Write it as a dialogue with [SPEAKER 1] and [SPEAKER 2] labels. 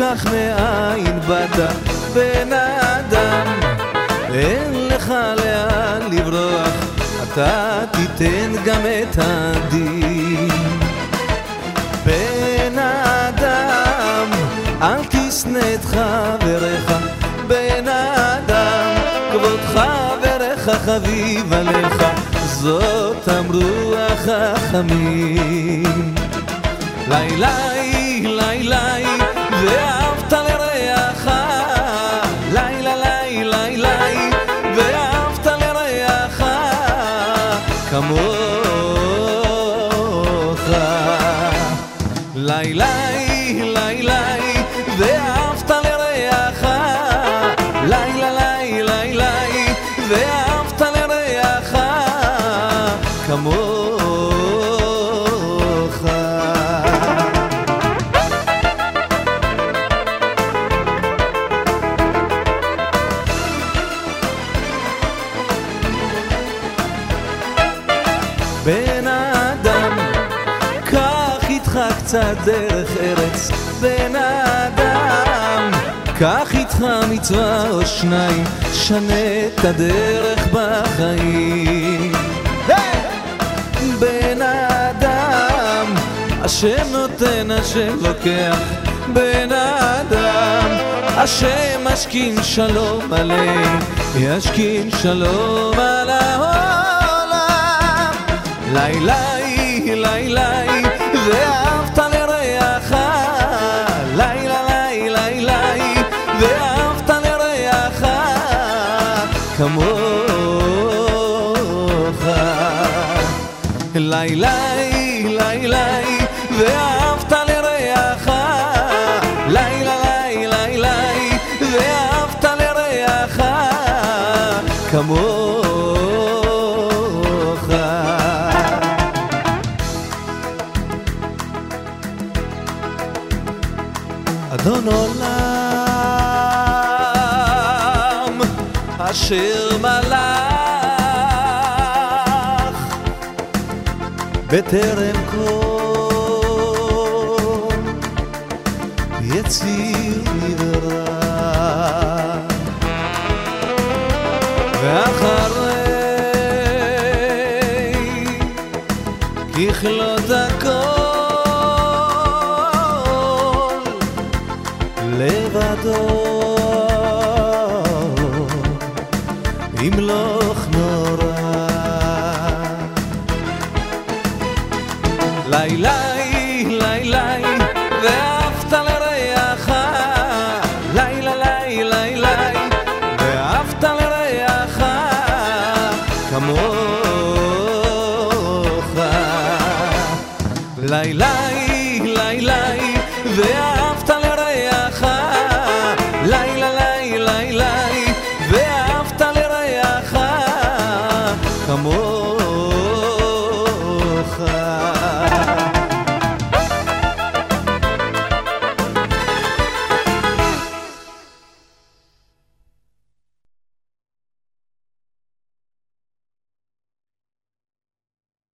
[SPEAKER 1] תשכח מאין באת בן אדם, אין לך לאן לברוח, אתה תיתן גם את הדין. בן אדם, אל תשנא את חברך, בן אדם, כבוד חברך חביב עליך, זאת אמרו החכמים. לילי, לילי, ואהבת לרעך, לילה, לילה, לילה, ואהבת לרעך כמוך. לילי, לילי, ואהבת לרעך, לילה, לילה, לילה, ואהבת לרעך כמוך. בן אדם, קח איתך קצת דרך ארץ, בן אדם, קח איתך מצווה או שניים, שנה את הדרך בחיים. בן אדם, השם נותן, השם לוקח, בן אדם, השם משכין שלום עלינו, ישכין שלום על העולם. לילי, לילי, ואהבת לרעך, לילה, לילה, לילה, ואהבת לרעך כמוך. לילי, לילי, ואהבת לרעך, לילה, לילה, לילה, ואהבת לרעך כמוך. אדון עולם אשר מלך בטרם כל יציר נברא, ואחרי ככלות הכל לבדו ימלוך נורא. לילי, לילי, ואהבת לרעך, לילה, לילה, לילה, ואהבת לרעך כמוך. לילי, לילי, ואהבת לרעך, לילה, לילה, לילה, ואהבת לרעך כמוך.